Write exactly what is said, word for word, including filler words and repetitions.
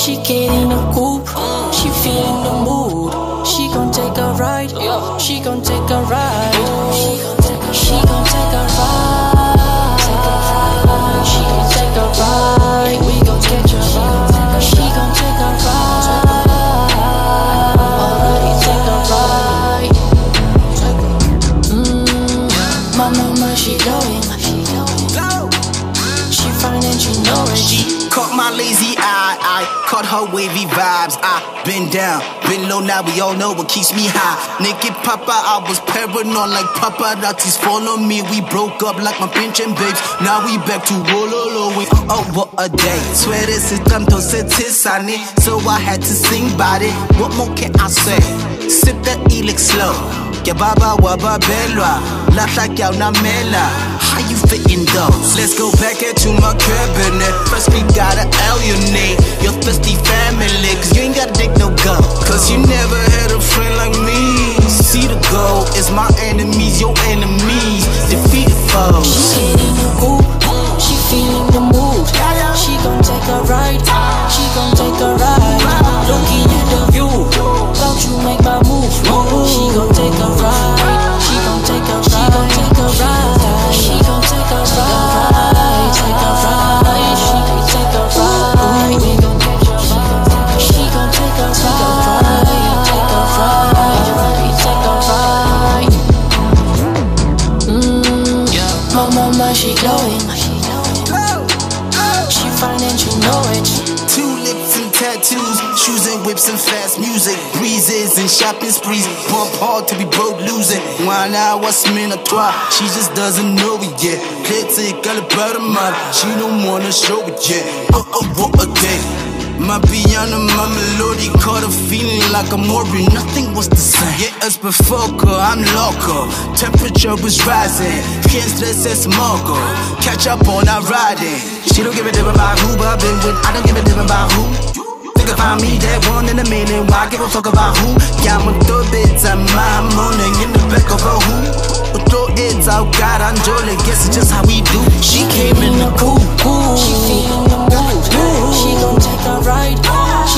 She get in the coupe, she feeling the mood. She gon' take a ride, she gon' take a ride. She gon' take a ride, she gon' take a ride. We gon' catch a ride. She gon' take a ride. Alright, take a ride. Mmm, my mama, she glowing. She fine and she know it. She caught my lazy eye, I caught her wavy vibes. I been down, been low, now we all know what keeps me high. Naked Papa, I was paranoid like paparazzis follow me. We broke up like my pinch and babes. Now we back to wololoing. Oh, what a day. Swear this is tanto satisani, so I had to sing about it. What more can I say? Sip the elix slow. Ya baba waba belwa, la ya una mela. How you fitting those? Let's go back into my cabinet. First we gotta alienate your thirsty family, cause you ain't gotta dig no gold, cause you never had a friend like me. See the goal, it's my enemies, your enemies, defeated foes. She get in the coupe, she feeling the mood. She gon' take a ride, she gon' take a ride. Looking at the view, about you make my move. She gon' take a ride, she gon' take a ride, she gon' take a ride, she gon' take a ride, she gon' take a ride. We gon' catch a ride. She gon' take a ride, take a ride, take a ride. Mmm, my mama, she glowing. She fine and she know it. Two lips and tattoos, shoes and whips and fast music, breezes and shopping sprees. Bump hard to be broke losing. One hour, semaine à trois. She just doesn't know it yet. Critique, elle est pas de mal. She don't wanna show it yet. Oh, oh, what a day. My piano, my melody caught a feeling like a Maury. Nothing was the same. Yeah, as before, I'm local. Temperature was rising. Can't stress as smoker. Catch up on our riding. She don't give a damn about who, but I've been with. I don't give a damn about who. Think about me, that one in a million. Why give a fuck about who? Yeah, I'm with the bits. I'm my morning in the back of a who. Throw it out, God, I'm jolly. Guess it's just how we do. She came in the coupe. She feeling the mood. She gon' take a ride.